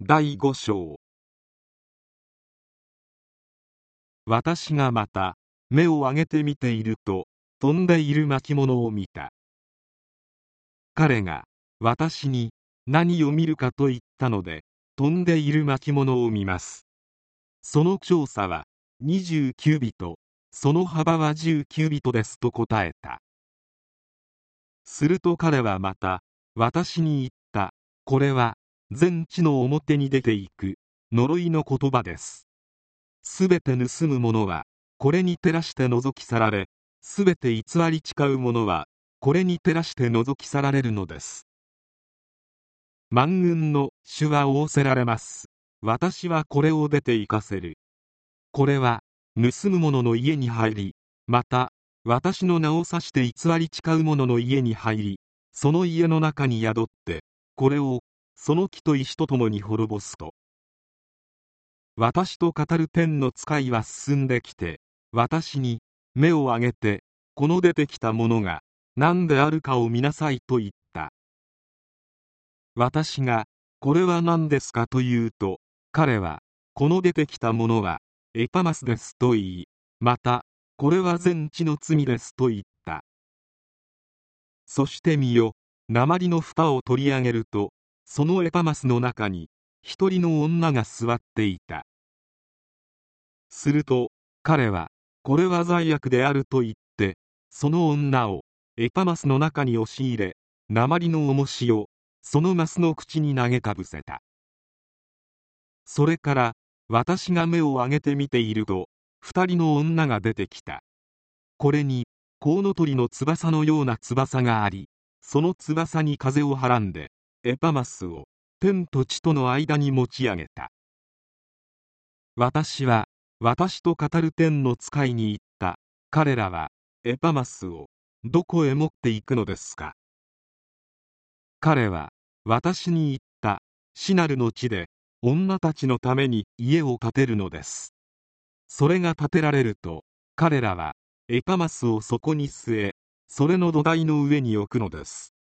第5章。私がまた目を上げて見ていると、飛んでいる巻物を見た。彼が私に何を見るかと言ったので、飛んでいる巻物を見ます。その長さは20キュビト、その幅は10キュビトですと答えた。すると彼はまた私に言った。これは全地の表に出ていく呪いの言葉です。すべて盗む者はこれに照らして覗き去られ、すべて偽り誓う者はこれに照らして覗き去られるのです。万軍の主は仰せられます。私はこれを出て行かせる。これは盗む者の家に入り、また私の名を指して偽り誓う者の家に入り、その家の中に宿って、これをその木と石とともに滅ぼすと。私と語る天の使いは進んできて、私に目を上げて、この出てきたものが何であるかを見なさいと言った。私がこれは何ですかと言うと、彼はこの出てきたものはエパマスですと言い、またこれは全地の罪ですと言った。そして見よ、鉛の蓋を取り上げると、そのエパマスの中に一人の女が座っていた。すると彼はこれは罪悪であると言って、その女をエパマスの中に押し入れ、鉛の重しをそのマスの口に投げかぶせた。それから私が目を上げて見ていると、二人の女が出てきた。これにコウノトリの翼のような翼があり、その翼に風をはらんでエパマスを天と地との間に持ち上げた。私は私と語る天の使いに言った。彼らはエパマスをどこへ持っていくのですか。彼は私に言った。シナルの地で女たちのために家を建てるのです。それが建てられると、彼らはエパマスをそこに据え、それの土台の上に置くのです。